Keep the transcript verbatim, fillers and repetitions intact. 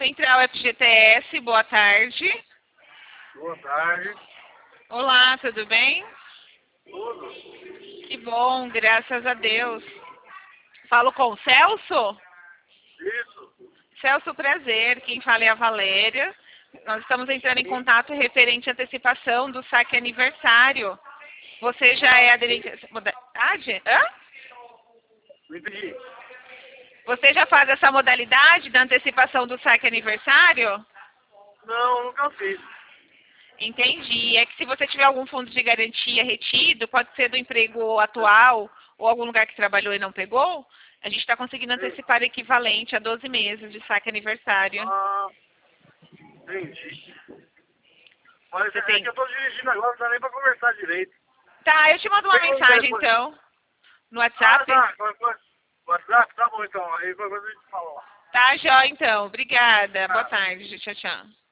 Central F G T S, boa tarde. Boa tarde. Olá, tudo bem? Tudo? Que bom, graças a Deus. Falo com o Celso? Isso. Celso, prazer. Quem fala é a Valéria. Nós estamos entrando em contato referente à antecipação do saque aniversário. Você já é aderente a essa modalidade? Hã? Não entendi. Você já faz essa modalidade da antecipação do saque aniversário? Não, nunca fiz. Entendi. É que se você tiver algum fundo de garantia retido, pode ser do emprego atual ou algum lugar que trabalhou e não pegou, a gente está conseguindo antecipar o equivalente a doze meses de saque aniversário. Ah, entendi. Mas Você é tem... que eu tô dirigindo agora, não dá nem pra conversar direito. Tá, eu te mando uma Tem um mensagem telefone. então, no Ah, WhatsApp. tá. Qualquer coisa. WhatsApp? Tá bom então. Aí qualquer coisa a gente fala lá. Tá, jó, então. Obrigada. Boa Tá. tarde. Tchau, tchau.